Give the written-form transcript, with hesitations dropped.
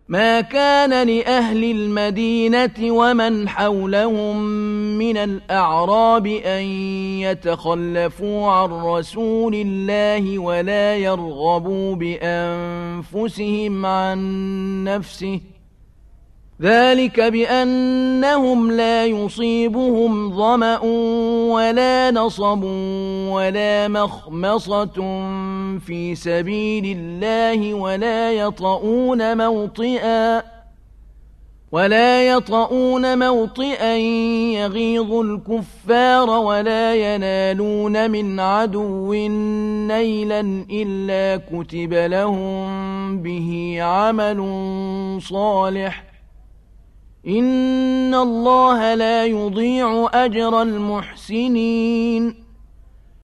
ما كان لأهل المدينة ومن حولهم من الأعراب أن يتخلفوا عن رسول الله ولا يرغبوا بأنفسهم عن نفسه، ذلك بأنهم لا يصيبهم ظمأ ولا نصب ولا مخمصة في سبيل الله ولا يطؤون موطئا يغيظ الكفار ولا ينالون من عدو نيلا إلا كتب لهم به عمل صالح، إن الله لا يضيع أجر المحسنين.